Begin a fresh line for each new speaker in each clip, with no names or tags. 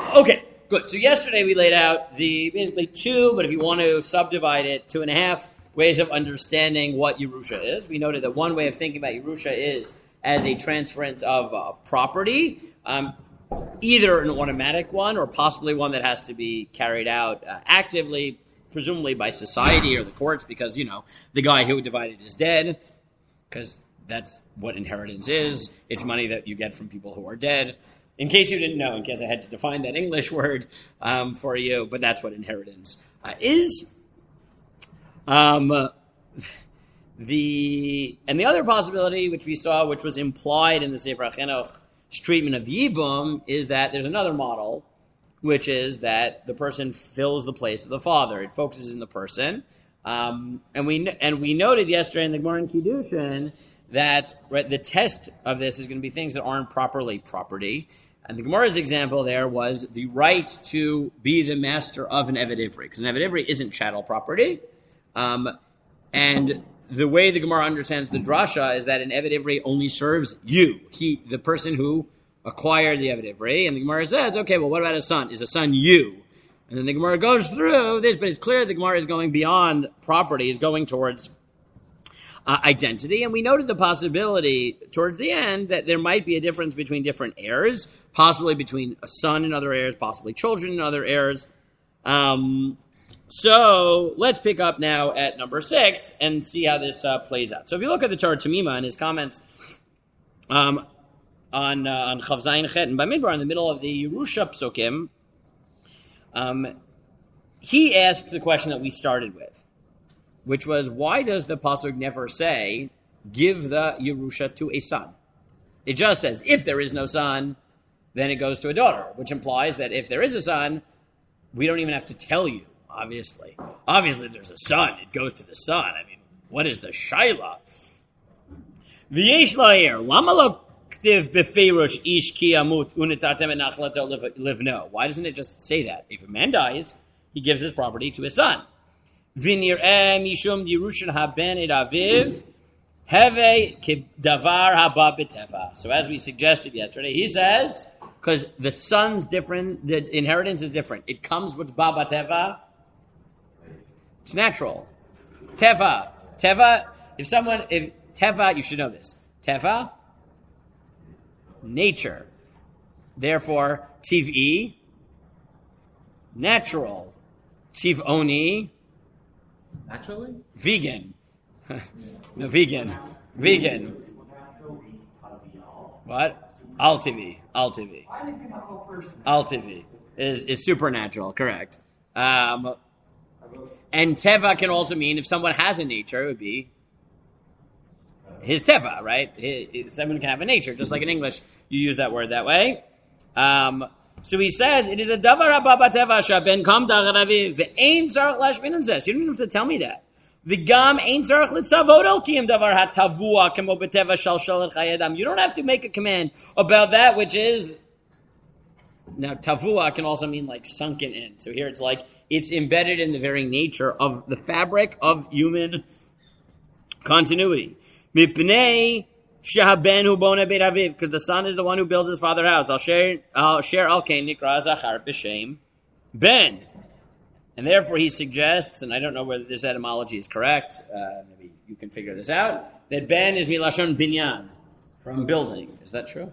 Okay, good. So yesterday we laid out the basically two, but if you want to subdivide it, 2.5 ways of understanding what Yerusha is. We noted that one way of thinking about Yerusha is as a transference of property, either an automatic one or possibly one that has to be carried out actively, presumably by society or the courts, because, the guy who divided is dead, because that's what inheritance is. It's money that you get from people who are dead. In case you didn't know, in case I had to define that English word for you, but that's what inheritance is. The other possibility, which we saw, which was implied in the Sefer HaChinuch's treatment of Yibum, is that there's another model, which is that the person fills the place of the father. It focuses in the person. And we noted yesterday in the Gemara in Kiddushin that the test of this is going to be things that aren't properly property. And the Gemara's example there was the right to be the master of an Eved Ivri, because an Eved Ivri isn't chattel property. And the way the Gemara understands the drasha is that an Eved Ivri only serves you, the person who acquired the Eved Ivri. And the Gemara says, okay, well, what about a son? Is a son you? And then the Gemara goes through this, but it's clear the Gemara is going beyond property, is going towards identity. And we noted the possibility towards the end that there might be a difference between different heirs, possibly between a son and other heirs, possibly children and other heirs. So let's pick up now at number 6 and see how this plays out. So if you look at the Torah Tamima and his comments on Chav Zayin Chet and Bamidbar in the middle of the Yerusha Psukim, he asks the question that we started with, which was, why does the pasuk never say, give the Yerusha to a son? It just says, if there is no son, then it goes to a daughter, which implies that if there is a son, we don't even have to tell you, obviously. Obviously, if there's a son, it goes to the son. I mean, what is the shaila? V'yesh la'er, lama lo ktiv b'feirush ish ki amut unitatem et nachlato livno? Why doesn't it just say that? If a man dies, he gives his property to his son. V'nir'eh mishum Yerushin haben et aviv heve kedavar haba b'teva. So as we suggested yesterday, he says, because the son's different, the inheritance is different. It comes with baba teva. It's natural. Teva. If teva, you should know this. Teva, nature. Therefore, tiv'i, natural. Tiv'oni,
naturally?
Vegan. No, vegan. What? Al-TV is supernatural, correct. And teva can also mean if someone has a nature, it would be his teva, right? Someone can have a nature, just like in English, you use that word that way. So he says, it is a davar haba teva shaben kam dagaravi ve'ein tzarich lashmin zes. You don't even have to tell me that. V'gam ein tzarich litzavod al kiyum davar hatavua kemo b'teva shal shel chayedam. You don't have to make a command about that which is. Now, tavua can also mean like sunken in. So here it's like, it's embedded in the very nature of the fabric of human continuity. Mipnei shehabenu bona beit aviv, because the son is the one who builds his father's house. Al sher al kain nikra zachar b'shem ben. And therefore he suggests, and I don't know whether this etymology is correct, maybe you can figure this out, that ben is milashon binyan, from building. Is that true?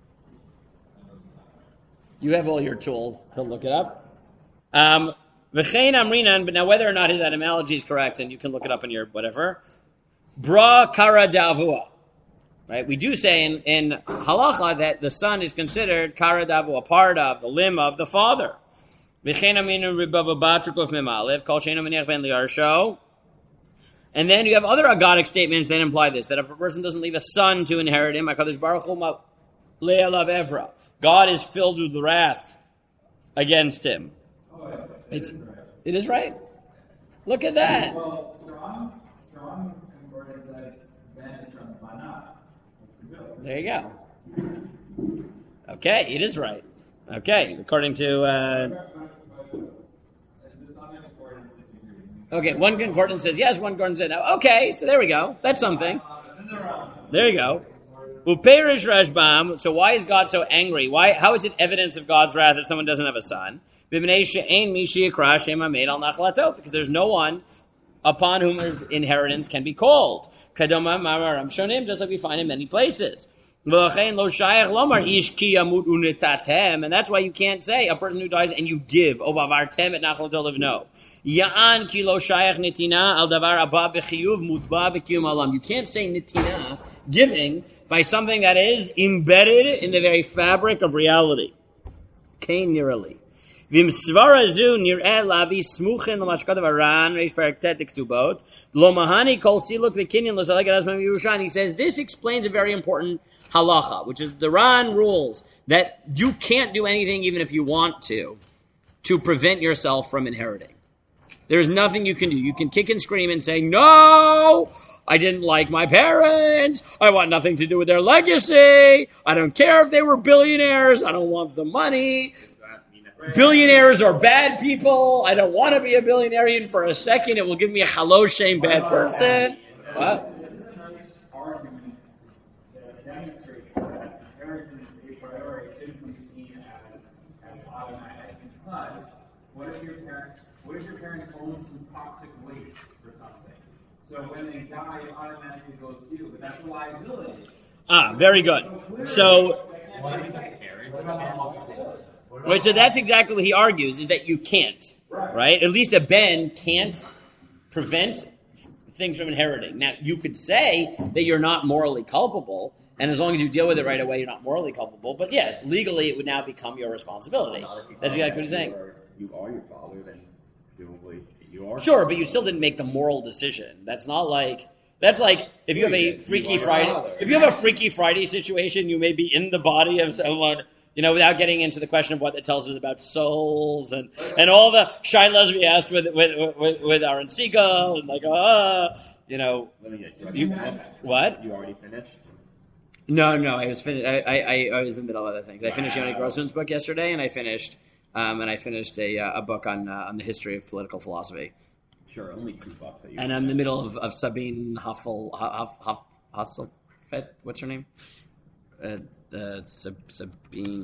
You have all your tools to look it up. V'chein amrinan, but now whether or not his etymology is correct, and you can look it up in your whatever, bra kara davua. Right? We do say in halacha that the son is considered kara davua, a part of, the limb of the father. V'chein amrinan ribava batrukov memalev, kol sheinu meniach ben liarsho. And then you have other agadic statements that imply this, that if a person doesn't leave a son to inherit him, HaKadosh Baruch Hu le'alav evra. God is filled with wrath against him. It is right. Look at that.
Well, Strong's concordance says Ben is from Mana.
There you go. Okay, it is right. Okay, according to. Okay, one concordance says yes, one concordance says no. Okay, so there we go. That's something. There you go. Uperish Rashbam. So why is God so angry? Why? How is it evidence of God's wrath if someone doesn't have a son? Because there's no one upon whom his inheritance can be called. Kadoma Mamaram Shonim, just like we find in many places. And that's why you can't say a person who dies and you give. No. You can't say nitina, giving, by something that is embedded in the very fabric of reality. Kain nirali. Vimsvara zu nir'eh lavi smuchen l'mashkot of Aran reish perek tet diktubot lo mahani kol siluk v'kinyan l'salek adasman Yerushan. He says this explains a very important halacha, which is the Ran rules that you can't do anything even if you want to prevent yourself from inheriting. There's nothing you can do. You can kick and scream and say, no, I didn't like my parents. I want nothing to do with their legacy. I don't care if they were billionaires. I don't want the money. Billionaires are bad people. I don't want to be a billionaire even for a second. It will give me a halosh shame bad person. What?
This is a nice argument that demonstrates that inheritance a priori shouldn't be seen as automatic. Because what if your parents own some toxic waste or something? So when they die, it automatically goes to you. But that's a liability.
Very good. So that's exactly what he argues, is that you can't, right? At least a ben can't prevent things from inheriting. Now, you could say that you're not morally culpable, and as long as you deal with it right away, you're not morally culpable. But yes, legally, it would now become your responsibility. That's exactly what he's saying.
You are your father, then presumably you are.
Sure, but you still didn't make the moral decision. That's like if you have a Freaky Friday. If you have a Freaky Friday situation, you may be in the body of someone. Without getting into the question of what it tells us about souls and all the shilas we asked with Aaron Siegel and what?
You already finished?
No, I was finished. I was in the middle of other things. I finished Yoni Grossman's book yesterday, and I finished a book on the history of political philosophy.
Sure, only 2 books.
And I'm in the middle of Sabine Hasselfeld. What's her name? Sabine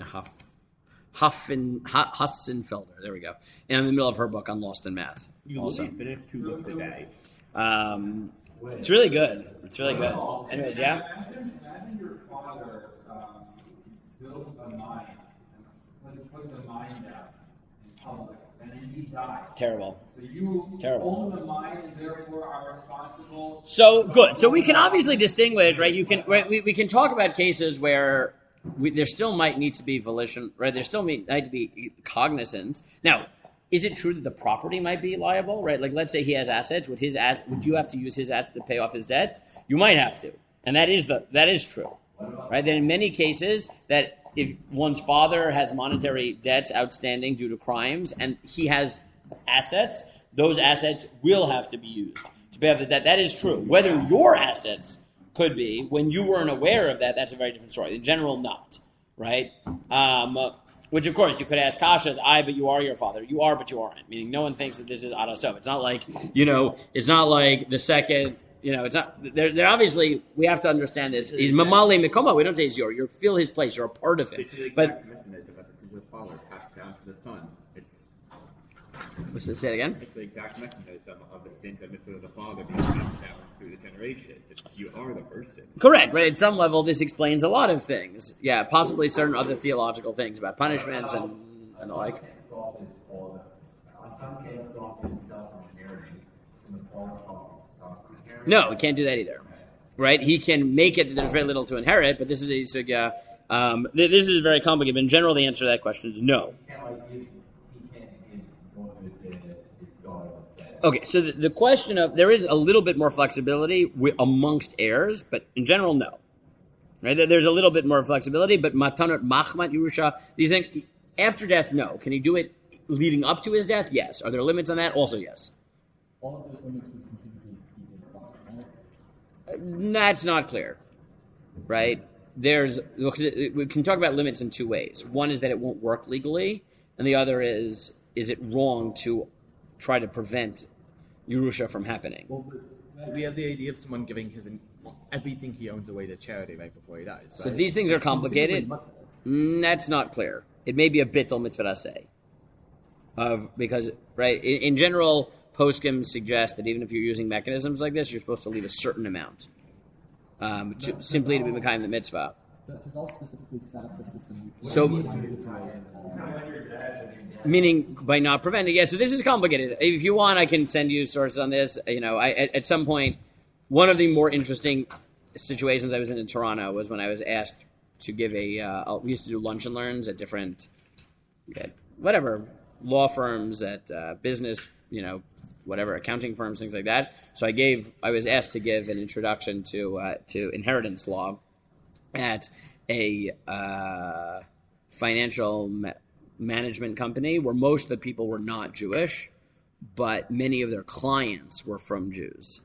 Hassenfelder. There we go. And I'm in the middle of her book on Lost in Math.
You also finish 2 books a day.
It's really good. Anyways, yeah.
Imagine your father builds a mine, puts a mine down in public, and then he dies.
Terrible.
So you own the mine and therefore are responsible.
So good. So we can obviously distinguish, right? We can talk about cases where there still might need to be volition, right? There still need to be cognizance. Now, is it true that the property might be liable, right? Like, let's say he has assets. Would you have to use his assets to pay off his debt? You might have to, and that is true, right? Then in many cases, that if one's father has monetary debts outstanding due to crimes, and he has assets, those assets will have to be used to pay off the debt. That is true. Whether your assets could be, when you weren't aware of that, that's a very different story. In general, not, right? Which, of course, you could ask Kasha's, but you are your father. You are, but you aren't. Meaning no one thinks that this is Adasov. It's not like, it's not like the second, it's not, they're obviously, we have to understand this. He's Mamali Mikoma. We don't say he's you fill his place. You're a part of it. But,
the father passed down to the son.
Say it again?
It's the exact mechanism of the sin of the father being passed down through the generations. You are the person.
Correct, right? At some level, this explains a lot of things. Yeah, possibly certain other theological things about punishments and the like. No, he can't do that either. Right? He can make it that there's very little to inherit, but this is a sugya. This is very complicated. But in general, the answer to that question is no. Okay, so the question of, there is a little bit more flexibility amongst heirs, but in general, no. Right? There's a little bit more flexibility, but matanot, machmat, Yerusha, these things, after death, no. Can he do it leading up to his death? Yes. Are there limits on that? Also, yes.
All of those limits would conceivably be wrong, right?
That's not clear. Right? We can talk about limits in 2 ways. One is that it won't work legally, and the other is it wrong to try to prevent Yerusha from happening?
Well, we have the idea of someone giving his
everything he owns away to charity right before he dies. Right?
So these things are complicated. That's not clear. It may be a bittul mitzvah say. Because, right, in general, poskim suggest that even if you're using mechanisms like this, you're supposed to leave a certain amount simply to be kind of the mitzvah.
Does all specifically set up the system?
So, meaning by not preventing. Yeah, so this is complicated. If you want, I can send you sources on this. At some point, one of the more interesting situations I was in Toronto was when I was asked to give we used to do lunch and learns at different, law firms, at business, whatever, accounting firms, things like that. So I was asked to give an introduction to inheritance law at a financial management company where most of the people were not Jewish, but many of their clients were from Jews.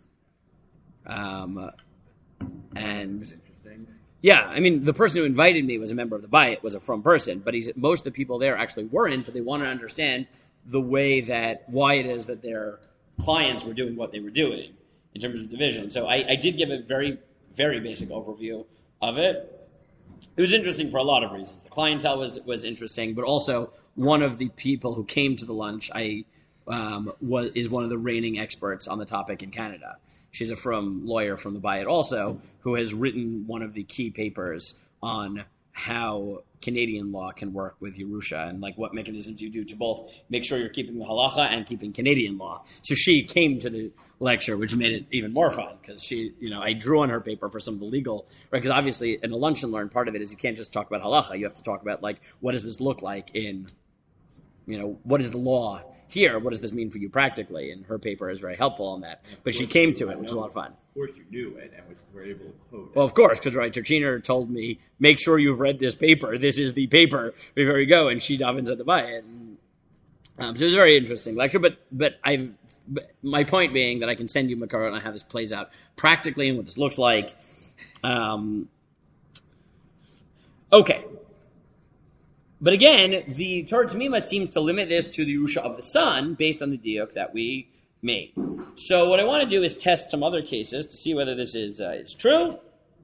And yeah, I mean, the person who invited me was a member of the Bayit, was a from person, but most of the people there actually weren't, but they wanted to understand why it is that their clients were doing what they were doing in terms of division. So I did give a very, very basic overview of it. It was interesting for a lot of reasons. The clientele was interesting, but also one of the people who came to the lunch is one of the reigning experts on the topic in Canada. She's a lawyer from the Bayit also, who has written one of the key papers on how Canadian law can work with Yerusha and what mechanisms you do to both make sure you're keeping the halacha and keeping Canadian law. So she came to the lecture, which made it even more fun because I drew on her paper for some of the legal, right? Because obviously in a lunch and learn, part of it is you can't just talk about halacha. You have to talk about what does this look like in, what is the law here? What does this mean for you practically? And her paper is very helpful on that. But she came to it, which was a lot of fun.
Of course you knew it and were able to quote it.
Well, of course, because Terchiner told me, make sure you've read this paper. This is the paper before you go. And she davens at the Bayit. So it was a very interesting lecture. But my point being that I can send you Makarot on how this plays out practically and what this looks like. Okay. But again, the Torah Tamima seems to limit this to the Yerusha of the son based on the diuk that we made. So what I want to do is test some other cases to see whether this is it's true.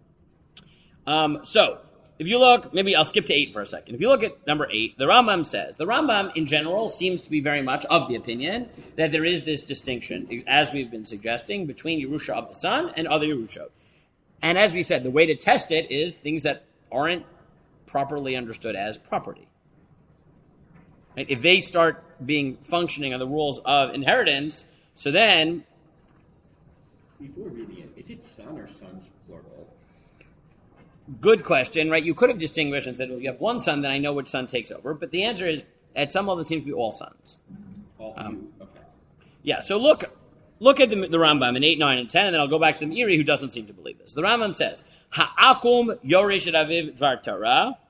So if you look, maybe I'll skip to 8 for a second. If you look at number 8, the Rambam says, the Rambam in general seems to be very much of the opinion that there is this distinction, as we've been suggesting, between Yerusha of the son and other Yerusha. And as we said, the way to test it is things that aren't properly understood as property. Right? If they start functioning on the rules of inheritance, so then...
Before reading it, is it son or sons plural?
Good question, right? You could have distinguished and said, well, if you have one son, then I know which son takes over. But the answer is, at some level, it seems to be all sons.
Okay.
Yeah, so look at the Rambam in 8, 9, and 10, and then I'll go back to the Meiri, who doesn't seem to believe this. The Rambam says, Ha'akum yoresh et aviv dvar Torah.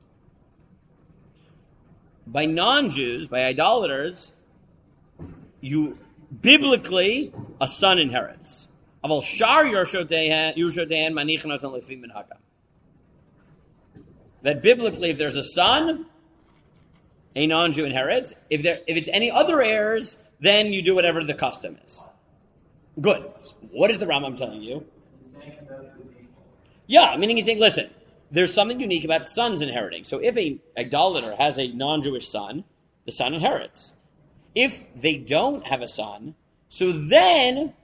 By non-Jews, by idolaters, biblically, a son inherits. Aval shar yushotehan manichin otan lefi minhagam. That biblically, if there's a son, a non-Jew inherits. If it's any other heirs, then you do whatever the custom is. Good. What is the Rambam telling you? Yeah, meaning he's saying, listen, there's something unique about sons inheriting. So if an idolater has a non-Jewish son, the son inherits. If they don't have a son, so then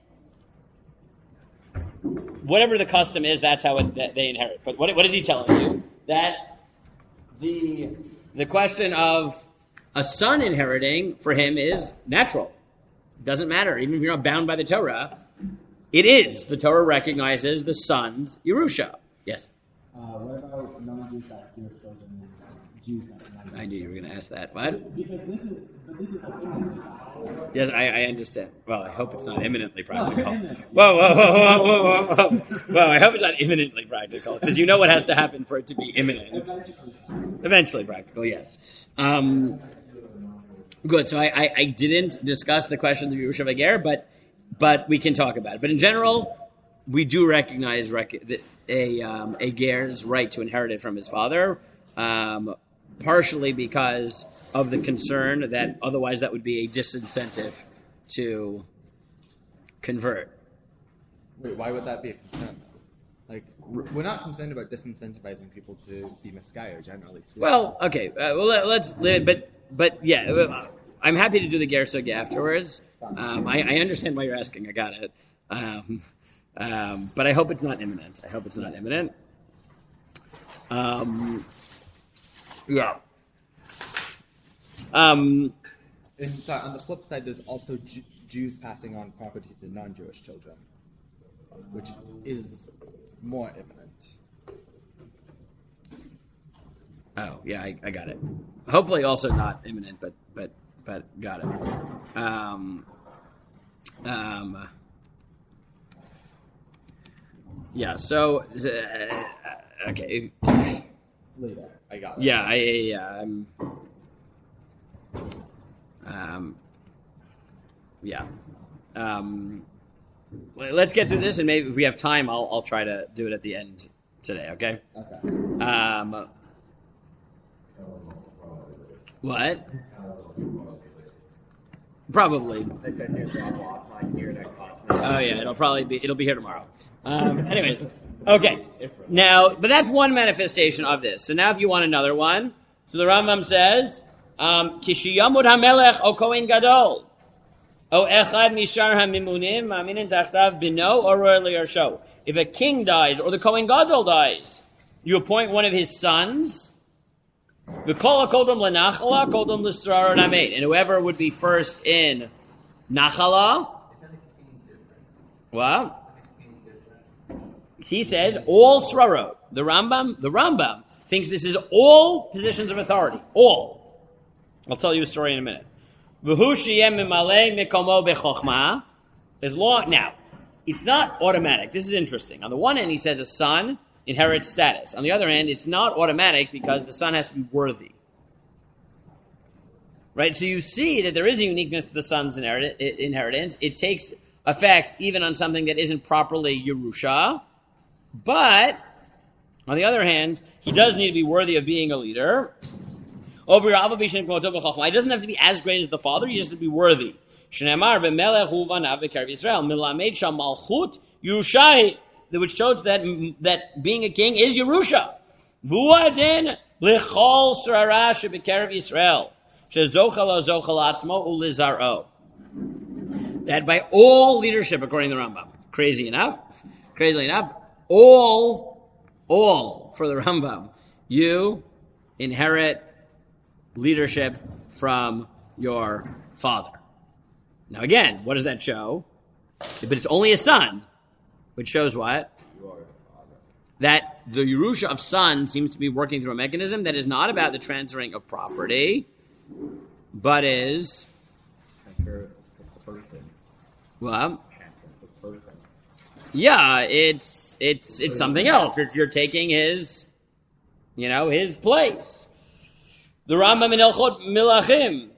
whatever the custom is, that's how they inherit. But what is he telling you? That the question of a son inheriting for him is natural. It doesn't matter. Even if you're not bound by the Torah, it is. The Torah recognizes the son's Yerusha. Yes?
What about non-Jews that Jewish children and Jews that are not?
I knew you were going to ask that. What?
Because this is a thing.
Yes, I understand. Well, I hope it's not imminently practical. Whoa. Well, I hope it's not imminently practical, because you know what has to happen for it to be imminent. Eventually practical, yes. Good, so I didn't discuss the questions of Yerusha V'ger, but we can talk about it. But in general, we do recognize a ger's right to inherit it from his father, partially because of the concern that otherwise that would be a disincentive to convert.
Wait, why would that be a concern? Like, we're not concerned about disincentivizing people to be misguided, generally speaking.
Well, okay. Let's. But yeah, I'm happy to do the Gersug afterwards. I understand why you're asking. I got it. But I hope it's not imminent. Yeah.
And so on the flip side, there's also Jews passing on property to non-Jewish children, which is more imminent.
Oh, yeah, I got it. Hopefully also not imminent, but got it. Yeah, so okay.
Later, I got it.
Yeah, yeah. Let's get through this, and maybe if we have time, I'll try to do it at the end today. Okay.
Okay.
What? Probably. Oh yeah, it'll be here tomorrow. Anyways, okay. Now, but that's one manifestation of this. So now, if you want another one, so the Rambam says, "Kishiyamud hamelech o kohen gadol, o echad mishar hamimunim ma'aminin tachtav bino or liyarsho." If a king dies or the kohen gadol dies, you appoint one of his sons. V'kol kodom lenachala, kodom l'srar namet, and whoever would be first in nachala. What? He says all srarot. The Rambam thinks this is all positions of authority. All. I'll tell you a story in a minute. V'hu sheyem mimalei mikomo bechokma. As long now, it's not automatic. This is interesting. On the one hand, he says a son inherits status. On the other hand, it's not automatic because the son has to be worthy. Right? So you see that there is a uniqueness to the son's inheritance. It takes effect even on something that isn't properly Yerusha. But, on the other hand, he does need to be worthy of being a leader. He doesn't have to be as great as the father, he just has to be worthy. Which shows that being a king is Yerusha. That by all leadership, according to the Rambam, crazily enough, all for the Rambam, you inherit leadership from your father. Now again, what does that show? But it's only a son, which shows what? That the Yerusha of son seems to be working through a mechanism that is not about the transferring of property, but is what? Yeah, it's something else. You're taking his place. The Rambam in Elchot Milachim,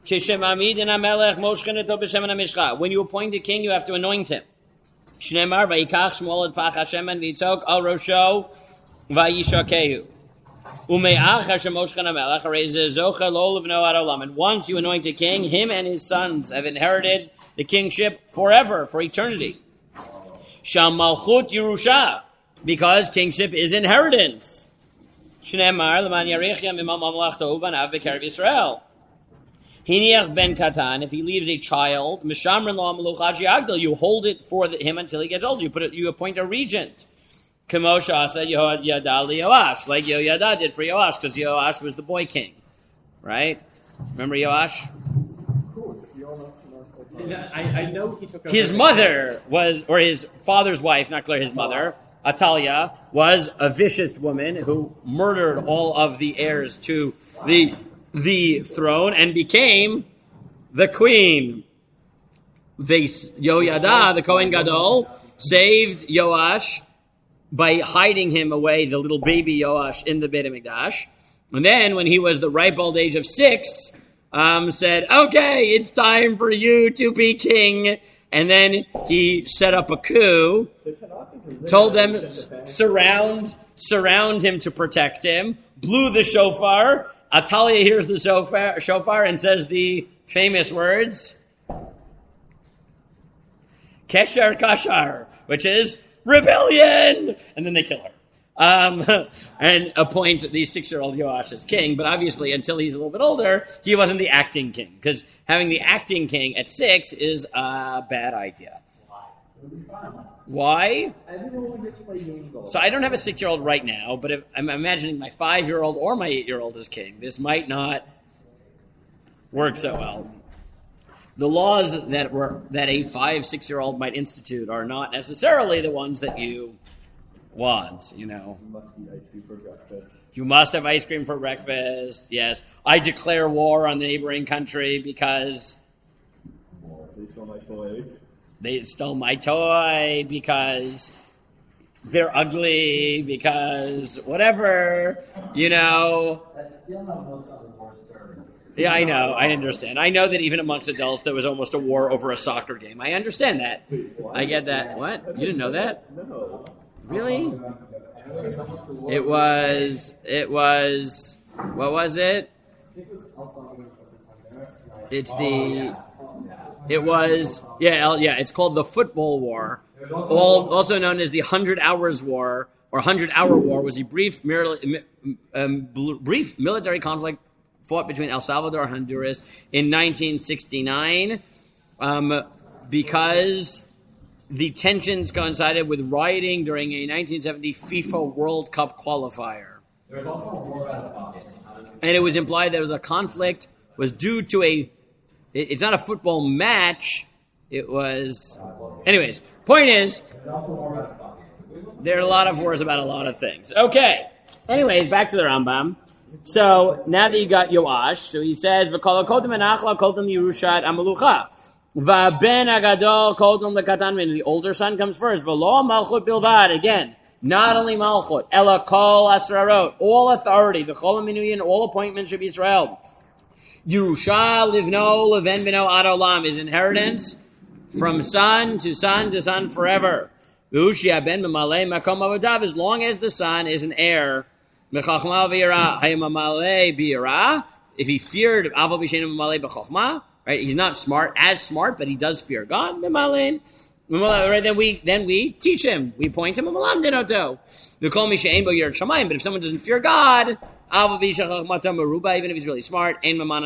when you appoint a king, you have to anoint him. Shneimar vayikach Shmuel et pach Hashem and vitzok al rosho vayishakehu. Ume'ach Hashem moshchen hamelech harei ze zocha lo levno ad olam. And once you anoint a king, him and his sons have inherited the kingship forever, for eternity. Sham malchut Yerusha, because kingship is inheritance. Shneimar leman yarich yam imam mamlachto uvanav b'kerev Yisrael. Hiniach ben katan, if he leaves a child, mishamrin lo meluchaji agdal, you hold it for him until he gets old. You appoint a regent. Kamosha said Yehoyada Yoash, like Yehoyada did for Yoash, because Yoash was the boy king, right? Remember Yoash?
I know he took
his mother was, or his father's wife, not clear, his mother, Atalia, was a vicious woman who murdered all of the heirs to the throne and became the queen. Yehoyada, the Kohen Gadol, saved Yoash by hiding him away, the little baby Yoash, in the Beit HaMikdash. And then, when he was the ripe old age of 6, said, okay, it's time for you to be king. And then he set up a coup, told them, surround him to protect him, blew the shofar. Atalia hears the shofar and says the famous words, Kesher Kashar, which is, rebellion, and then they kill her. And appoint the 6-year-old Yoash as king, but obviously until he's a little bit older, he wasn't the acting king, because having the acting king at 6 is a bad idea. Why? So I don't have a 6-year-old right now, but if I'm imagining my 5-year-old or my 8-year-old as king, this might not work so well. The laws that a 5-6-year-old might institute are not necessarily the ones that you want,
You must eat ice cream for breakfast.
You must have ice cream for breakfast. Yes. I declare war on the neighboring country because
They stole my toy.
they stole my toy, because they're ugly, because whatever,
That's still how most other wars serve.
Yeah, I know. I understand. I know that even amongst adults, there was almost a war over a soccer game. I understand that. I get that. What? You didn't know that?
No.
Really? It was, what was it? It's called the Football War. Also known as the 100 Hours War, or 100-Hour War, was a brief military conflict fought between El Salvador and Honduras in 1969, because the tensions coincided with rioting during a 1970 FIFA World Cup qualifier.
There's also a war about the pocket.
And it was implied that it was a conflict was due to it's not a football match, it was... Anyways, point is,
There's also a war about the pocket.
there are a lot of wars about a lot of things. Okay. Anyways, back to the Rambam. So, now that you got Yoash, so he says, V'kol ha'kodem enachla kodem Yerushat amalucha. V'ben agadol kodem lekatan min. The older son comes first. V'lo malchut bilvad. Again, not only malchut, ela kol asrarot. All authority, the chol minuyin, all appointments of Israel. Yerusha livno leven bino ad olam. His inheritance from son to son to son forever. V'ushia ben b'malei makom avodav. As long as the son is an heir. If he feared, right? He's not as smart, but he does fear God. Right? Then we teach him. We point him. But if someone doesn't fear God, even if he's really smart,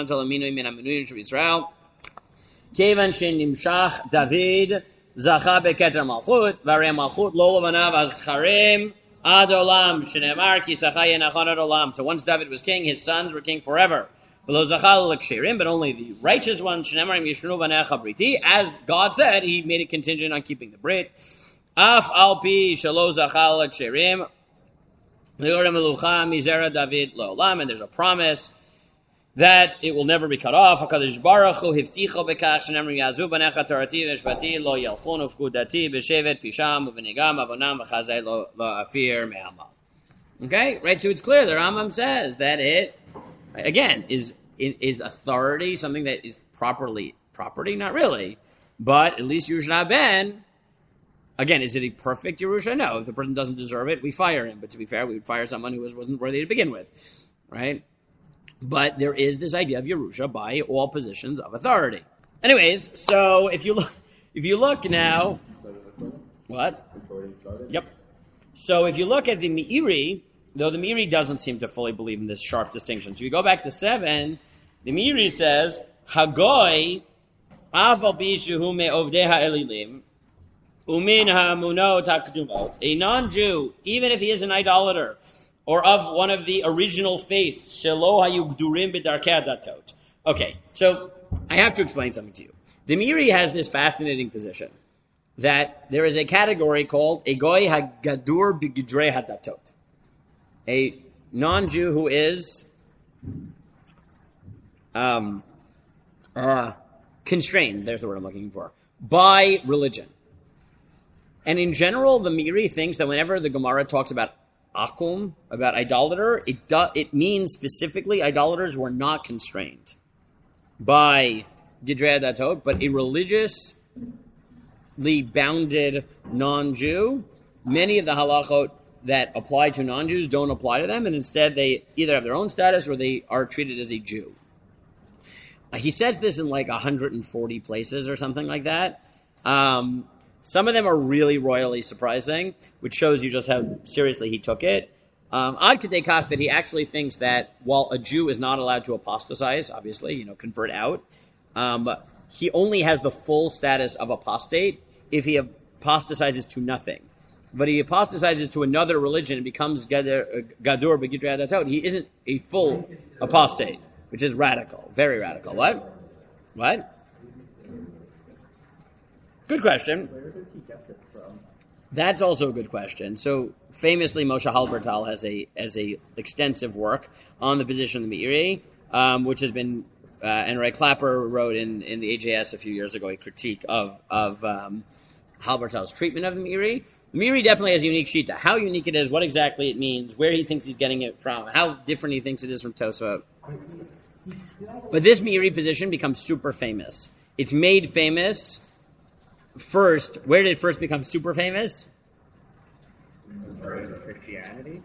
David zacha beketer malchut, v'arei malchut lo levanav azcharim. Ad olam shenemar ki sachai yenachon ad olam. So once David was king, his sons were king forever. Below zachal l'ksherim, but only the righteous ones shenemar im yishnu v'necha briti. As God said, He made it contingent on keeping the brit. Af al pi shelo zachal l'ksherim le'orem melucha mizera David le'olam, and there's a promise that it will never be cut off. HaKadosh Baruch Hu hivticho bekach shenemar yazu b'necha torati v'shvati lo yalchun ufkudati b'shevet pisham u'v'nigam avonam v'chazai lo afir me'ama. Okay, right. So it's clear. The Rambam says that it again is authority, something that is property. Not really, but at least Yerusha Ben. Again, is it a perfect Yerusha? No. If the person doesn't deserve it, we fire him. But to be fair, we would fire someone who wasn't worthy to begin with, right? But there is this idea of Yerusha by all positions of authority. Anyways, so if you look now, what? Yep. So if you look at the Meiri, though the Meiri doesn't seem to fully believe in this sharp distinction. So you go back to 7, the Meiri says, Hagoy aval bishu me ovdeha elilim umin hamunot hakdumot. A non-Jew, even if he is an idolater, or of one of the original faiths, shelo hayugdurim b'darkei datot. Okay, so I have to explain something to you. The Meiri has this fascinating position that there is a category called a goy hagadur b'gidrei hadatot, a non-Jew who is constrained. There's the word I'm looking for, by religion. And in general, the Meiri thinks that whenever the Gemara talks about akum, about idolater, it means specifically idolaters were not constrained by Gidrei Datot, but a religiously bounded non-Jew. Many of the halachot that apply to non-Jews don't apply to them, and instead they either have their own status or they are treated as a Jew. He says this in like 140 places or something like that. Some of them are really royally surprising, which shows you just how seriously he took it. Ad Kedei Kach that he actually thinks that while a Jew is not allowed to apostatize, obviously, convert out, he only has the full status of apostate if he apostatizes to nothing. But he apostatizes to another religion and becomes Gadur B'Gidrei Hadatot. He isn't a full apostate, which is radical, very radical. What? Good question.
Where did he get this from?
That's also a good question. So famously, Moshe Halbertal has a extensive work on the position of the Meiri, which has been and Ray Clapper wrote in the AJS a few years ago a critique of Halbertal's treatment of the Meiri. The Meiri definitely has a unique shita. How unique it is, what exactly it means, where he thinks he's getting it from, how different he thinks it is from Tosafot. But this Meiri position becomes super famous. It's made famous first. Where did it first become super famous?
Christianity?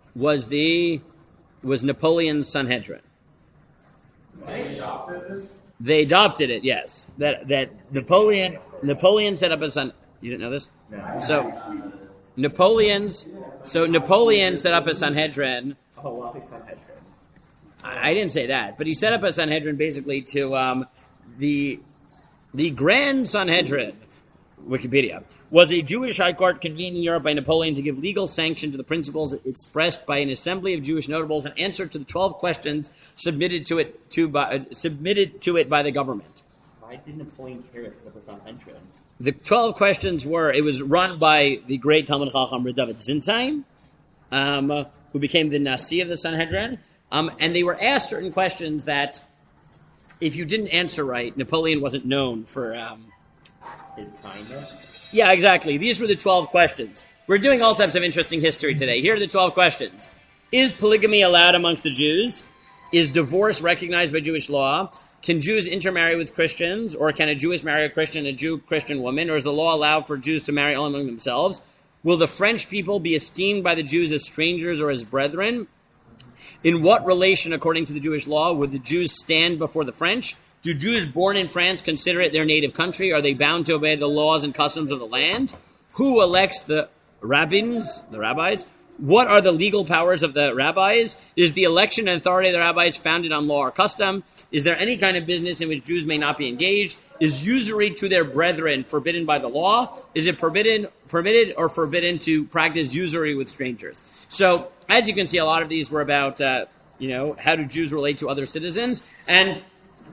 Was Napoleon's Sanhedrin.
They adopted this?
They adopted it, yes. That Napoleon set up a San. You didn't know this?
No.
So Napoleon set up a Sanhedrin.
Oh, well, Sanhedrin.
I didn't say that, but he set up a Sanhedrin basically to the Grand Sanhedrin. Wikipedia was a Jewish high court convened in Europe by Napoleon to give legal sanction to the principles expressed by an assembly of Jewish notables in answer to the 12 questions submitted to it by the government.
Why did Napoleon care if it was on Sanhedrin?
The 12 questions were, it was run by the great Talmud Chacham David Zinsheim, who became the Nasi of the Sanhedrin, and they were asked certain questions that if you didn't answer right, Napoleon wasn't known for
His kindness?
Yeah, exactly. These were the 12 questions. We're doing all types of interesting history today. Here are the 12 questions. Is polygamy allowed amongst the Jews? Is divorce recognized by Jewish law? Can Jews intermarry with Christians? Or can a Jewish marry a Christian, a Jew-Christian woman? Or is the law allowed for Jews to marry all among themselves? Will the French people be esteemed by the Jews as strangers or as brethren? In what relation, according to the Jewish law, would the Jews stand before the French? Do Jews born in France consider it their native country? Are they bound to obey the laws and customs of the land? Who elects the rabbis? What are the legal powers of the rabbis? Is the election and authority of the rabbis founded on law or custom? Is there any kind of business in which Jews may not be engaged? Is usury to their brethren forbidden by the law? Is it permitted or forbidden to practice usury with strangers? So, as you can see, a lot of these were about, how do Jews relate to other citizens? And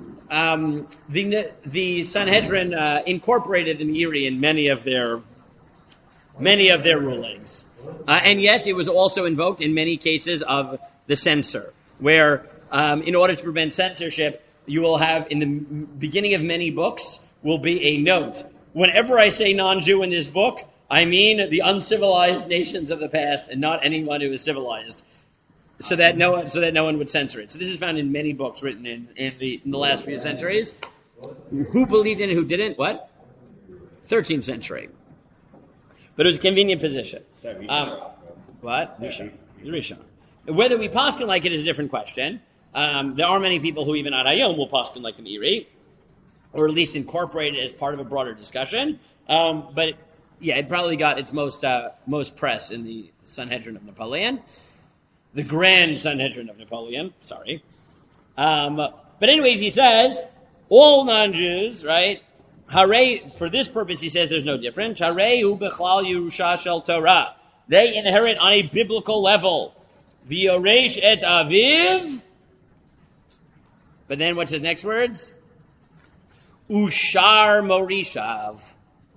the Sanhedrin incorporated the Meiri in many of their rulings, and yes, it was also invoked in many cases of the censor, where in order to prevent censorship, you will have in the beginning of many books will be a note. Whenever I say non-Jew in this book, I mean the uncivilized nations of the past, and not anyone who is civilized. So that no one would censor it. So this is found in many books written in the last few centuries. Who believed in it, who didn't? What? 13th century. But it was a convenient position. What? Rishon. Whether we poskin like it is a different question. There are many people who even at Hayom will poskin like the Meiri, or at least incorporate it as part of a broader discussion. But yeah, it probably got its most press in the Sanhedrin of Napoleon. The Grand Sanhedrin of Napoleon, sorry. But anyways, he says, all non-Jews, right? Hare, for this purpose, he says there's no difference. Hare hu bechlal Yerusha shel Torah. They inherit on a biblical level. V'yoresh et aviv. But then what's his next words? Ushar morishav.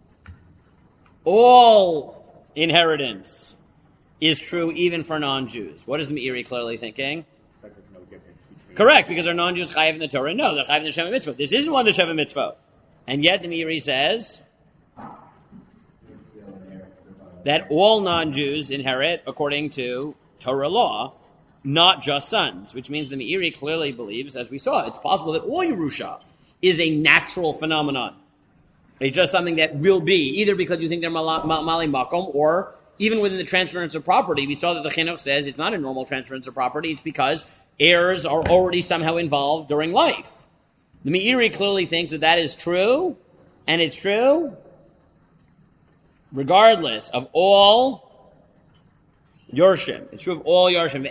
All inheritance is true even for non-Jews. What is the Meiri clearly thinking?
But there's no difference between...
Correct, because are non-Jews chayiv in the Torah? No, they're chayiv in the Sheva Mitzvot. This isn't one of the Sheva Mitzvot. And yet the Meiri says that all non-Jews inherit according to Torah law, not just sons, which means the Meiri clearly believes, as we saw, it's possible that all Yerusha is a natural phenomenon. It's just something that will be, either because you think they're mali makom, or even within the transference of property. We saw that the Chinuch says it's not a normal transference of property, it's because heirs are already somehow involved during life. The Meiri clearly thinks that is true, and it's true regardless of all Yorshim. It's true of all Yorshim.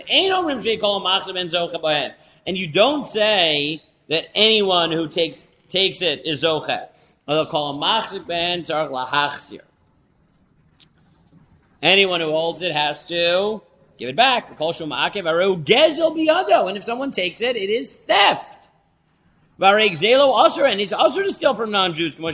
And you don't say that anyone who takes it is Zocheh. They'll call him Machzik Ben Tzarech Lahachzir. Anyone who holds it has to give it back. And if someone takes it, it is theft. And it's also to steal from non-Jews. And he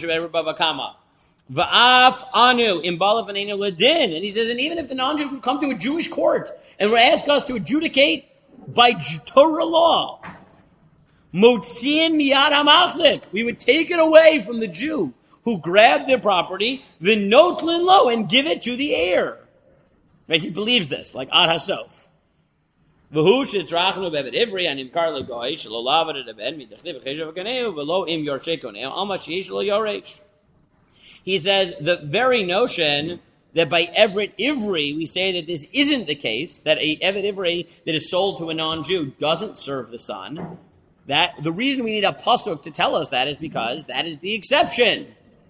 says, and even if the non-Jews would come to a Jewish court and would ask us to adjudicate by Torah law, we would take it away from the Jew who grabbed their property, v'notlin lo, and give it to the heir. Right? He believes this, like Ad Hasof. V'hu shetzrachnu bevet ivri and imkar legoy shelo lavad et ben mitachliv v'cheshav kaneu v'lo im yorshei koneu alma sheish lo yoresh. He says the very notion that by Evet Ivri we say that this isn't the case, that a Evet Ivri that is sold to a non-Jew doesn't serve the son. That the reason we need a pasuk to tell us that is because that is the exception.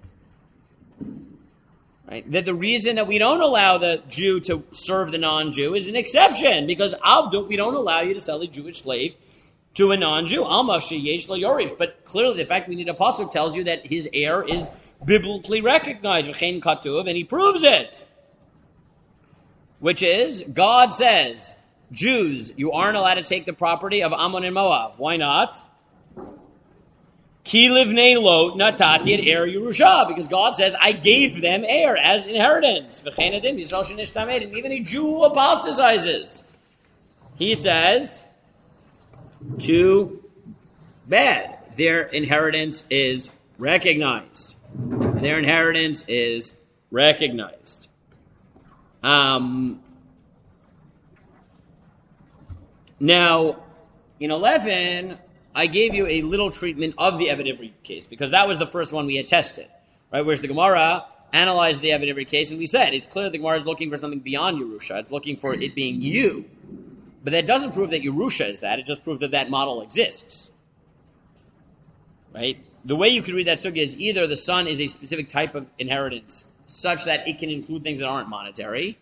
Right? That the reason that we don't allow the Jew to serve the non-Jew is an exception, because we don't allow you to sell a Jewish slave to a non-Jew. Alma sheyesh lo yorish. But clearly the fact we need a pasuk tells you that his heir is biblically recognized, v'chein katuv, and he proves it. Which is, God says, Jews, you aren't allowed to take the property of Ammon and Moab. Why not? Ki livnei lo natati et er Yerusha, because God says, I gave them heir as inheritance. V'chein adim Yisrael shenishtamed, and even a Jew who apostatizes, he says, too bad. Their inheritance is recognized. Their inheritance is recognized. Now, in 11, I gave you a little treatment of the Evet Ivri case, because that was the first one we had tested, right? Whereas the Gemara analyzed the Evet Ivri case, and we said, it's clear the Gemara is looking for something beyond Yerusha. It's looking for it being you. But that doesn't prove that Yerusha is that. It just proves that that model exists. Right? The way you could read that sugya is either the son is a specific type of inheritance such that it can include things that aren't monetary,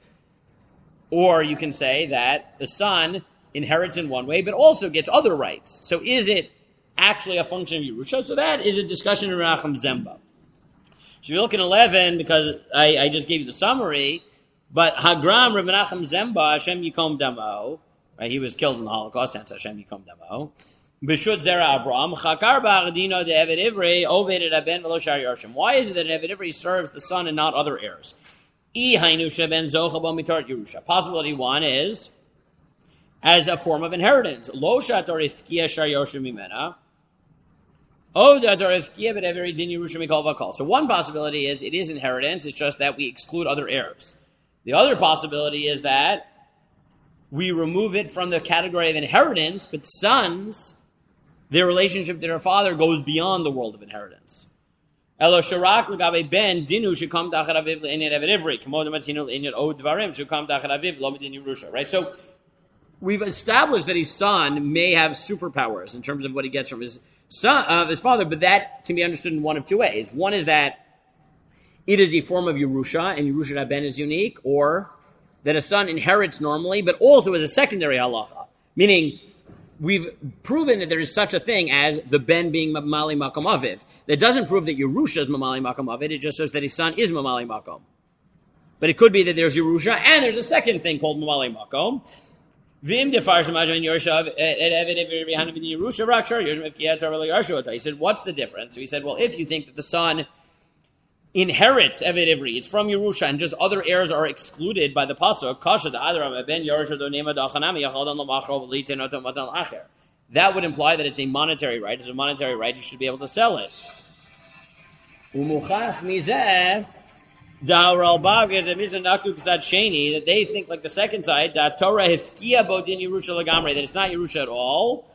or you can say that the son inherits in one way, but also gets other rights. So is it actually a function of Yerusha? So that is a discussion in Menachem Zemba. So if you look in 11, because I just gave you the summary, but Hagram Reb Menachem Zemba, Hashem Yikom Damo, right, he was killed in the Holocaust, hence Hashem Yikom Damo. B'shut Zera Avram, Chakar Ba'adino de Evet Ivri, Oved Aben V'lo Shar Yarshim. Why is it that Evet Ivri serves the son and not other heirs? I Hainu Sheben Zocha Bo Mitarat Yerusha. Possibility one is as a form of inheritance. Lo shator ifkia shar yoshim mimena. O dator ifkia but every din Yerusha mikol vakol. So one possibility is it is inheritance. It's just that we exclude other heirs. The other possibility is that we remove it from the category of inheritance, but sons, their relationship to their father goes beyond the world of inheritance. Elo sharak l'gabe ben dinu shekam tachat aviv le'inyan Evet Ivri. K'mo d'matinu le'inyan od dvarim shekam tachat aviv lo medin Yerusha. Right? So we've established that his son may have superpowers in terms of what he gets from his son, his father, but that can be understood in one of two ways. One is that it is a form of Yerusha, and Yerusha Rabben is unique, or that a son inherits normally, but also as a secondary halacha. Meaning, we've proven that there is such a thing as the ben being Mamali Makom Aviv. That doesn't prove that Yerusha is Mamali Makom Aviv, it just says that his son is Mamali Makom. But it could be that there's Yerusha, and there's a second thing called Mamali Makom. He said, what's the difference? So he said, well, if you think that the son inherits Evet Ivri, it's from Yerusha, and just other heirs are excluded by the pasuk, that would imply that it's a monetary right. It's a monetary right, you should be able to sell it. That they think like the second side, that Torah hifkia bodin Yerusha lagamre, that it's not Yerusha at all.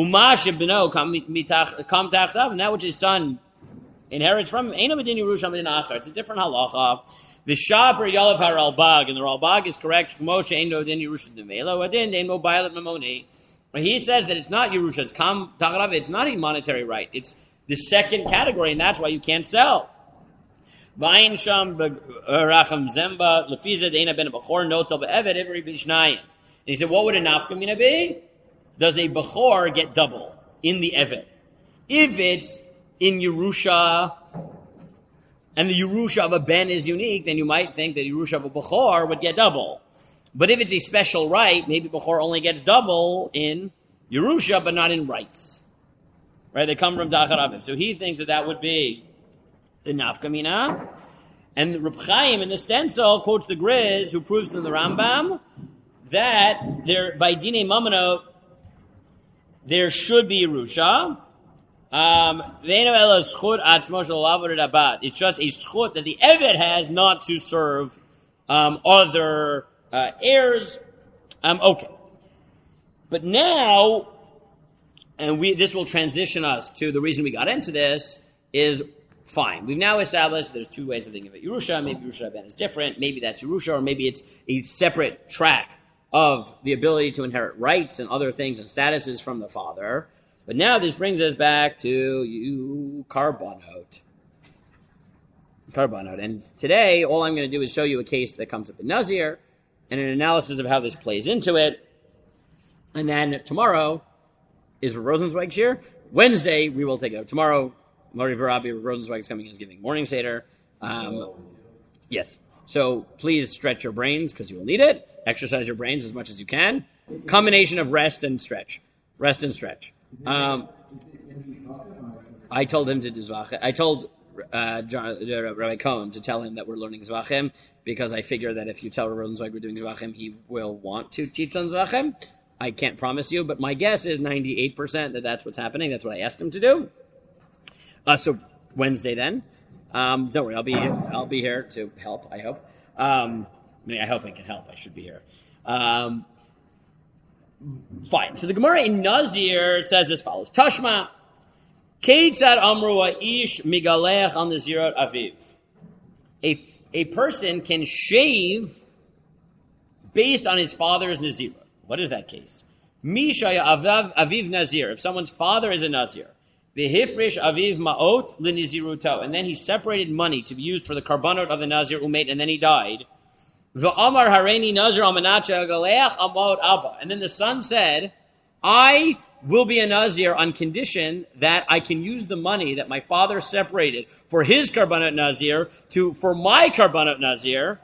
And that which his son inherits from him, it's a different halacha. The Shaper Yalav HaRalbag, and the Ralbag is correct. He says that it's not Yerusha, it's Kam Tacharav, it's not a monetary right. It's the second category, and that's why you can't sell. Vayin sham racham zemba lefiza deina ben bechor notel be'eved every bishnayim. And he said, what would a nafkamina be? Does a bechor get double in the eved? If it's in Yerusha, and the Yerusha of a ben is unique, then you might think that Yerusha of a bechor would get double. But if it's a special right, maybe bechor only gets double in Yerusha, but not in rights. Right? They come from Dachar Aviv. So he thinks that would be the nafkamina. And Reb Chaim in the stencil quotes the Griz, who proves in the Rambam that there, by Dine Mamano, there should be Yerusha. It's just a schut that the Eved has not to serve other heirs. Okay. But now, and this will transition us to the reason we got into this, is fine. We've now established there's two ways of thinking of it. Yerusha, maybe Yerusha Ben is different. Maybe that's Yerusha, or maybe it's a separate track of the ability to inherit rights and other things and statuses from the father. But now this brings us back to you, Carbonot. And today, all I'm going to do is show you a case that comes up in Nazir and an analysis of how this plays into it. And then tomorrow is Rosenzweig's here. Wednesday, we will take it up. Tomorrow, Mari Varabi, Rosenzweig is coming and is giving morning Seder. Yes. So please stretch your brains because you will need it. Exercise your brains as much as you can. Combination of rest and stretch. Rest and stretch. I told him to do Zvachim. I told Rabbi Cohen to tell him that we're learning Zvachim because I figure that if you tell Rosenzweig we're doing Zvachim, he will want to teach on Zvachim. I can't promise you, but my guess is 98% that that's what's happening. That's what I asked him to do. So Wednesday then. Don't worry, I'll be here to help. I hope. I hope I can help. I should be here. Fine. So the Gemara in Nazir says as follows: Tashma, Keitzad Amru Ish Migalech al Nazirot Aviv. A person can shave based on his father's Nazirah. What is that case? Mishaya Aviv Nazir. If someone's father is a Nazir, V'hifrish Aviv Ma'ot L'Niziruto, and then he separated money to be used for the Karbanot of the Nazir Umet, and then he died. V'amar Hareini Nazir Amanacha Galeach Amot Abba. And then the son said, I will be a Nazir on condition that I can use the money that my father separated for his Karbanot Nazir for my Karbanot Nazir.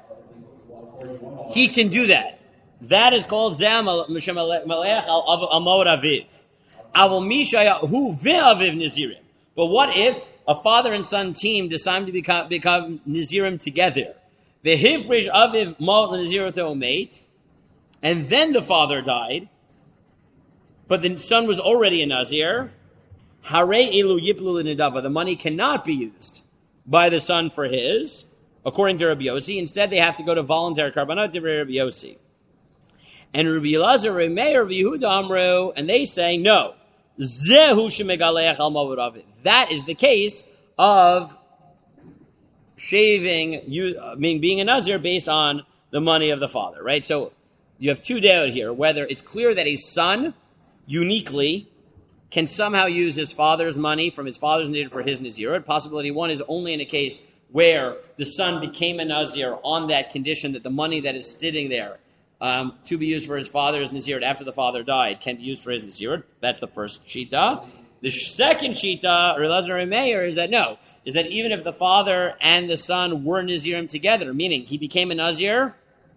He can do that. That is called Zeh Malech al Amot Aviv. Avol Mishaya Hu Ve'aviv Nazirim. But what if a father and son team decide to become Nazirim together? V'hifrish Aviv Ma'ot Naziroto Umeit, and then the father died, but the son was already a Nazir. Harei Elu Yiplu L'Nedava. The money cannot be used by the son for his, according to Rabbi Yossi. Instead, they have to go to voluntary Karbanot to Rabbi Yossi. And Rabbi Elazar, Rabbi Meir, Rabbi Yehuda Amru, and they say, no. Zehu shemegaleach al mavud aviv. That is the case of shaving, being a Nazir based on the money of the father, right? So you have two doubt here, whether it's clear that a son uniquely can somehow use his father's money from his father's Nazir for his Nazirut. Possibility one is only in a case where the son became a Nazir on that condition that the money that is sitting there to be used for his father's Nazirut after the father died can be used for his Nazirut. That's the first Shita. The second Shita, or Elazar and Meir, is that even if the father and the son were Nazirim together, meaning he became a Nazir,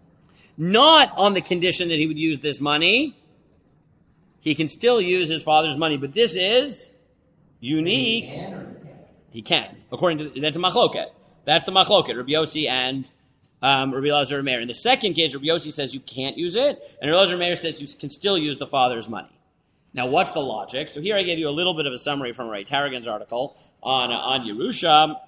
not on the condition that he would use this money, he can still use his father's money. But this is unique. He can. That's a machloket. That's the machloket, Rabbi Yossi and Rabbi Elazar Meir. In the second case, Rabbi Yossi says you can't use it, and Rabbi Elazar Meir says you can still use the father's money. Now, what's the logic? So here I gave you a little bit of a summary from Ray Tarragon's article on Yerusha,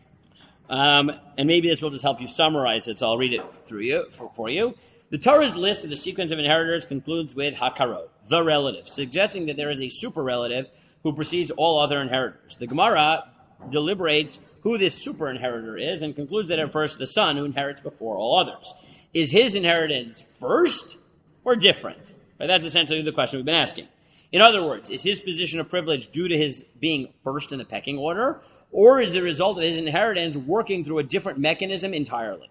and maybe this will just help you summarize it, so I'll read it for you. The Torah's list of the sequence of inheritors concludes with Hakarot, the relative, suggesting that there is a super relative who precedes all other inheritors. The Gemara deliberates who this super inheritor is and concludes that at first the son who inherits before all others. Is his inheritance first or different? Right, that's essentially the question we've been asking. In other words, is his position of privilege due to his being first in the pecking order, or is it a result of his inheritance working through a different mechanism entirely?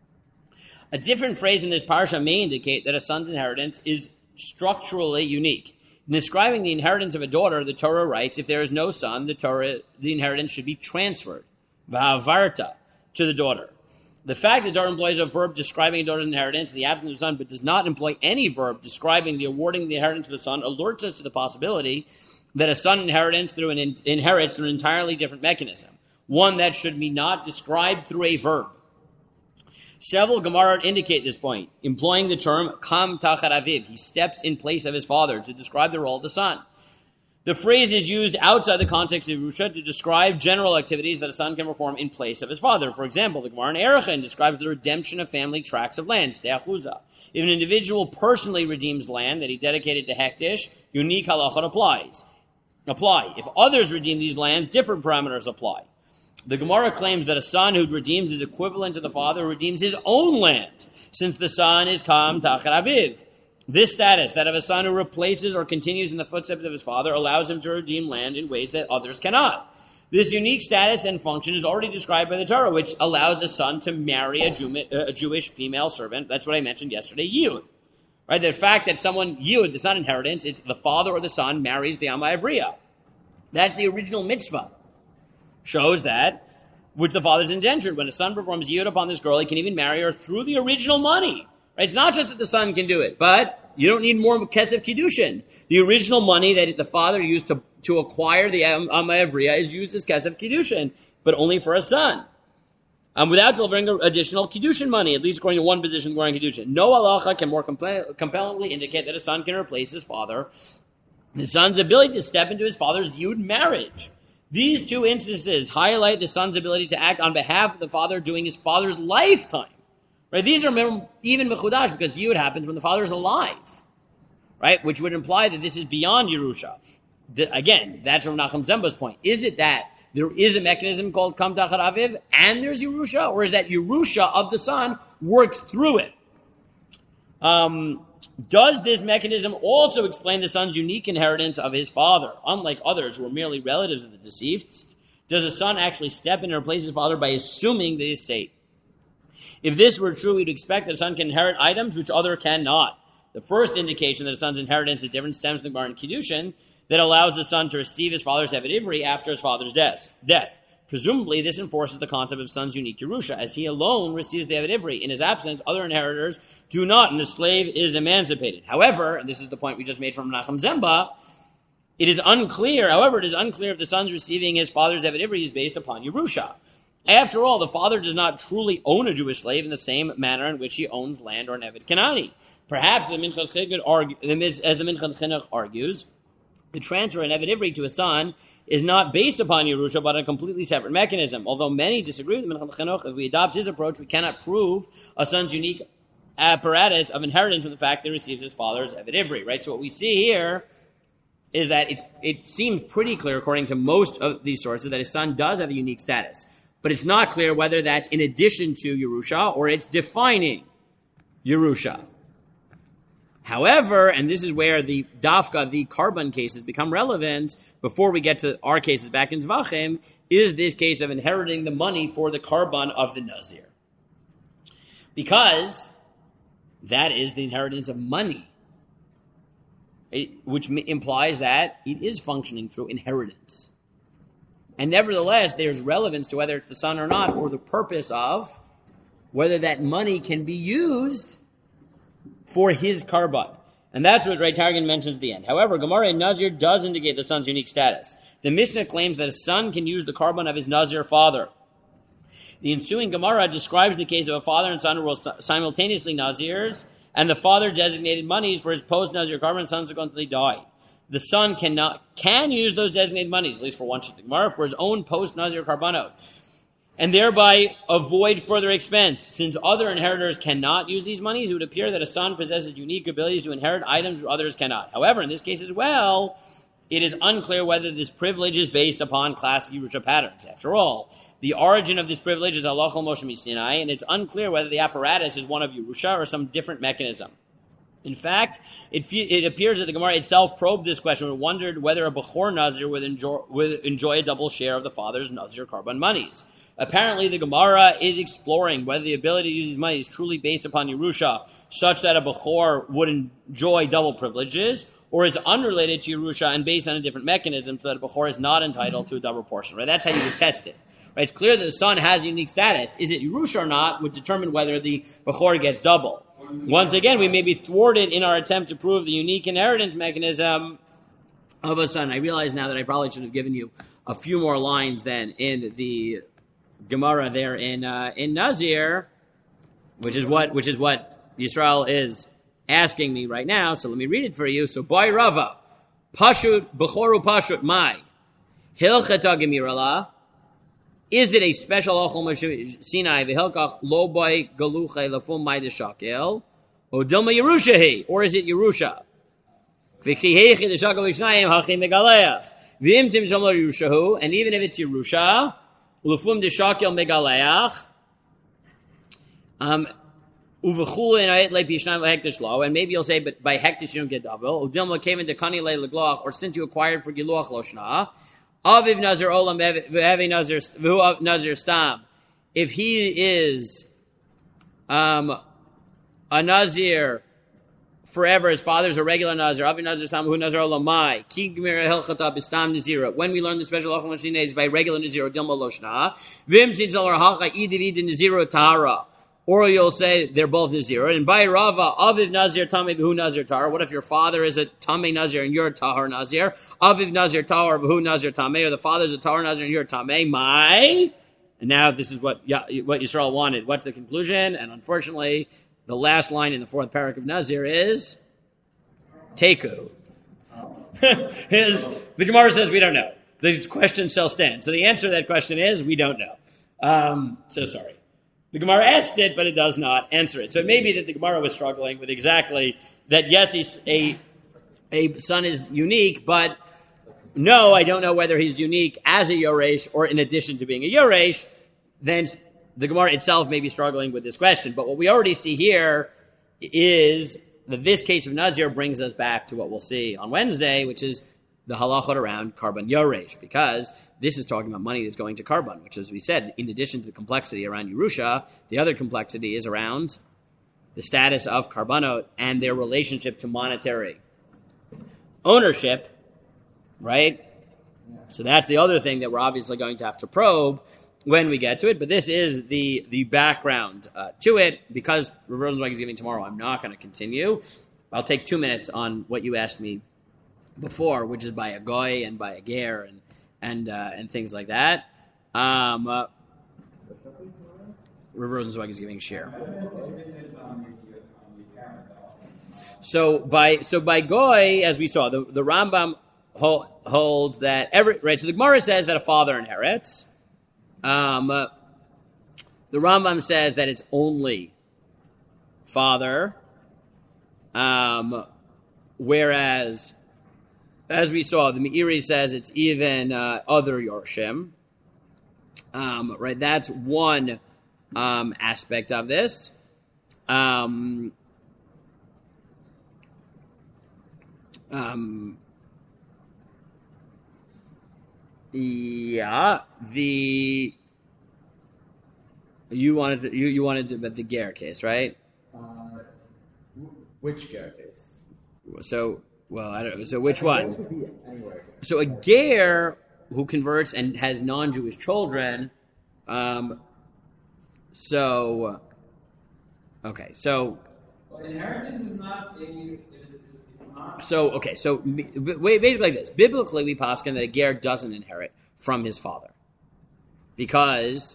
A different phrase in this parsha may indicate that a son's inheritance is structurally unique. In describing the inheritance of a daughter, the Torah writes, if there is no son, the inheritance should be transferred, v'havarta, to the daughter. The fact that Torah employs a verb describing a daughter's inheritance in the absence of a son, but does not employ any verb describing the awarding the inheritance to the son, alerts us to the possibility that a son inherits through an entirely different mechanism, one that should be not described through a verb. Several Gemara indicate this point, employing the term kam tachat aviv. He steps in place of his father to describe the role of the son. The phrase is used outside the context of Yerusha to describe general activities that a son can perform in place of his father. For example, the Gemara in Erechim describes the redemption of family tracts of land, ste'achuza. If an individual personally redeems land that he dedicated to hektish, unique halachot apply. If others redeem these lands, different parameters apply. The Gemara claims that a son who redeems is equivalent to the father who redeems his own land, since the son is kam tachat aviv. This status, that of a son who replaces or continues in the footsteps of his father, allows him to redeem land in ways that others cannot. This unique status and function is already described by the Torah, which allows a son to marry a Jewish female servant. That's what I mentioned yesterday, Yud. Right? The fact that someone, Yud, it's not inheritance, it's the father or the son marries the Amma Ivriya. That's the original mitzvah. Shows that, with the father's indentured, when a son performs Yud upon this girl, he can even marry her through the original money. Right? It's not just that the son can do it, but you don't need more kesef kiddushin. The original money that the father used to acquire the Amma Ivriya is used as kesef kiddushin, but only for a son. Without delivering additional kiddushin money, at least according to one position regarding kiddushin. No halacha can more compellingly indicate that a son can replace his father. The son's ability to step into his father's Yud marriage. These two instances highlight the son's ability to act on behalf of the father during his father's lifetime. Right? These are even mechudash because Yud happens when the father is alive, right? Which would imply that this is beyond Yerusha. Again, that's from Nachum Zemba's point. Is it that there is a mechanism called kam tachat aviv and there's Yerusha, or is that Yerusha of the son works through it? Does this mechanism also explain the son's unique inheritance of his father? Unlike others who are merely relatives of the deceased, does a son actually step in and replace his father by assuming the estate? If this were true, we'd expect that a son can inherit items which other cannot. The first indication that a son's inheritance is different stems from the Gemara in Kiddushin that allows the son to receive his father's Eved Ivri after his father's death. Presumably, this enforces the concept of son's unique Yerusha, as he alone receives the Eved Ivri. In his absence, other inheritors do not, and the slave is emancipated. However, and this is the point we just made from Nachum Zemba, it is unclear if the son's receiving his father's Eved Ivri is based upon Yerusha. After all, the father does not truly own a Jewish slave in the same manner in which he owns land or an Eved Kanani. Perhaps, as the Minchas Chinuch argues, the transfer of an Eved Ivri to a son is not based upon Yerusha, but a completely separate mechanism. Although many disagree with the Minchas Chinuch, if we adopt his approach, we cannot prove a son's unique apparatus of inheritance from the fact that he receives his father's Eved Ivri. Right? So what we see here is that it seems pretty clear, according to most of these sources, that his son does have a unique status. But it's not clear whether that's in addition to Yerusha or it's defining Yerusha. However, and this is where the Dafka, the Karban cases become relevant, before we get to our cases back in Zvachim, is this case of inheriting the money for the Karban of the Nazir. Because that is the inheritance of money, which implies that it is functioning through inheritance. And nevertheless, there's relevance to whether it's the son or not for the purpose of whether that money can be used for his karban. And that's what Ray Targum mentions at the end. However, Gemara in Nazir does indicate the son's unique status. The Mishnah claims that a son can use the karban of his Nazir father. The ensuing Gemara describes the case of a father and son who were simultaneously Nazirs, and the father designated monies for his post-Nazir karban subsequently died. The son can use those designated monies, at least for one Gemara, for his own post-Nazir karbanot, and thereby avoid further expense. Since other inheritors cannot use these monies, it would appear that a son possesses unique abilities to inherit items others cannot. However, in this case as well, it is unclear whether this privilege is based upon classic Yerusha patterns. After all, the origin of this privilege is Halachal Moshe Sinai, and it's unclear whether the apparatus is one of Yerusha or some different mechanism. In fact, it appears that the Gemara itself probed this question and wondered whether a Bechor Nazir would enjoy a double share of the father's Nazir Karban monies. Apparently, the Gemara is exploring whether the ability to use these monies is truly based upon Yerusha, such that a Bechor would enjoy double privileges, or is unrelated to Yerusha and based on a different mechanism so that a Bechor is not entitled to a double portion. Right? That's how you would test it. Right? It's clear that the son has a unique status. Is it Yerusha or not would determine whether the Bechor gets double. Once again, we may be thwarted in our attempt to prove the unique inheritance mechanism of a son. I realize now that I probably should have given you a few more lines than in the Gemara there in Nazir, which is what Yisrael is asking me right now. So let me read it for you. So Boy Rava, Pashut Bechoru Pashut Mai Hilchata Gemirala. Is it a special Ochel Sinai v'Hilkach Lo Boy Galuchay Lafum Mai Deshakel O Dilma Yerushahi, or is it Yerusha? V'Kihechi Deshakel Vishnayim Hachim Megaleach V'Im Tim Shamlo Yerushahu, and even if it's Yerusha. Ulufum deshakel megaleach, uvechula and ayet le pishnayim lehektish lo, and maybe you'll say, but by hektish you don't get double. Udilma came into kani le legloach, or since you acquired for giluach loshna, aviv nazir olam v'hevi nazir v'hu nazir stam. If he is a nazir forever, his father's a regular nazir. Avi nazir stam hu nazir olamai. Ki gmir hilchata bistam nazira. When we learn the special halacha machine is by regular nazir dilma loshna. Vim tin zalar hacha idivid nazira tahara. Or you'll say they're both nazir. And by Rava, aviv nazir tamei v'hu nazir tahara. What if your father is a tamei nazir and you're a tahar nazir? Aviv nazir tahar v'hu nazir tamei. Or the father's a tahar nazir and you're a tamei. My. And now this is what Yisrael wanted. What's the conclusion? And unfortunately, the last line in the fourth parak of Nazir is Teku. The Gemara says we don't know. The question shall stand. So the answer to that question is we don't know. So sorry. The Gemara asked it, but it does not answer it. So it may be that the Gemara was struggling with exactly that. Yes, a son is unique, but no, I don't know whether he's unique as a Yoresh or in addition to being a Yoresh. Then the Gemara itself may be struggling with this question, but what we already see here is that this case of Nazir brings us back to what we'll see on Wednesday, which is the halachot around Karban Yoresh, because this is talking about money that's going to Karban, which, as we said, in addition to the complexity around Yerusha, the other complexity is around the status of Karbanot and their relationship to monetary ownership, right? So that's the other thing that we're obviously going to have to probe when we get to it, but this is the background to it. Because Rav Rosenzweig is giving tomorrow, I'm not going to continue. I'll take 2 minutes on what you asked me before, which is by a goy and by a ger and things like that. Rav Rosenzweig is giving share. So by goy, as we saw, the Rambam holds that right. So the Gemara says that a father inherits. The Rambam says that it's only father, whereas, as we saw, the Meiri says it's even other Yorshim. Right, that's one aspect of this. Yeah, you wanted to bet the ger case, right?
Which ger case?
So, well, I don't know. So which one?
Could be anywhere.
So a ger who converts and has non-Jewish children. So
inheritance is not
So basically like this. Biblically, we paskin that a ger doesn't inherit from his father because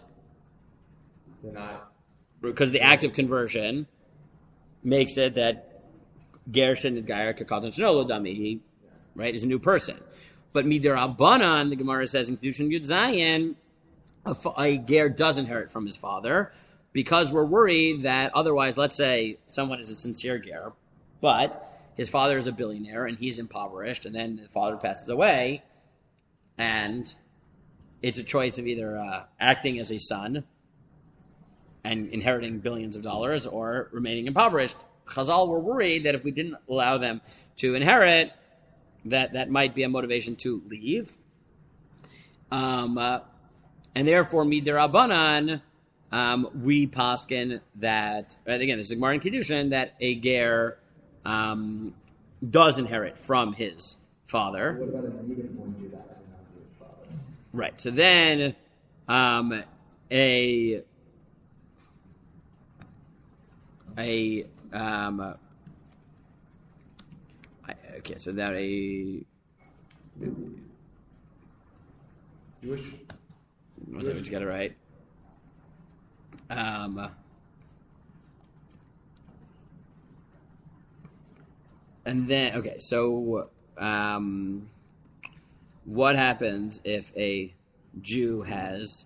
the act of conversion makes it that ger and gayer kakatan shnolo dami, he right is a new person. But midirabanan, the Gemara says in Kedushin Yud Zayin, a ger does inherit from his father because we're worried that otherwise, let's say someone is a sincere ger, but his father is a billionaire and he's impoverished, and then the father passes away, and it's a choice of either acting as a son and inheriting billions of dollars or remaining impoverished Chazal were worried that if we didn't allow them to inherit, that might be a motivation to leave. And therefore, midirabanan, we paskin that, again, this is Gemara in Kiddushin, that a ger does inherit from his father.
What about a native-born Jew that doesn't have his father?
Right. So then, okay, so that a
Jewish.
one second to get it right. And then, okay, so what happens if a Jew has?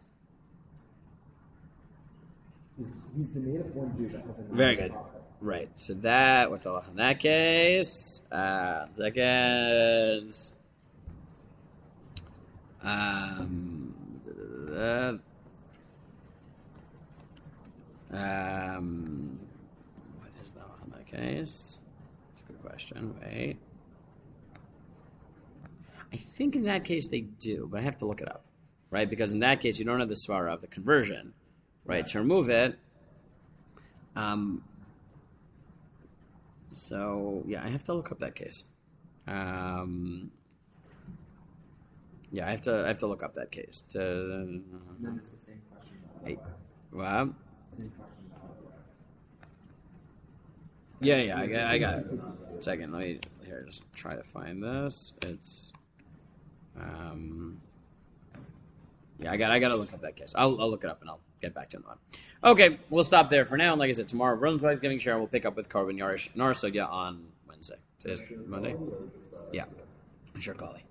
He's the native-born Jew that doesn't have
Very
his
good.
father.
Right. So that, what's the law in that case? Seconds. What is the law in that case? That's a good question. Wait. I think in that case they do, but I have to look it up, right? Because in that case you don't have the svara of the conversion, right? To remove it. So yeah, I have to look up that case. Yeah, I have to look up that case.
And then it's the same question.
Hey, what?
It's the same question.
Yeah, I got it. Second, let me here just try to find this. It's yeah, I got to look up that case. I'll look it up and I'll get back to it. Okay, we'll stop there for now. And like I said, tomorrow, Roland's Thanksgiving share, we'll pick up with Korban Yarsugya on Wednesday. Today's Monday. Yeah, sure, Kali.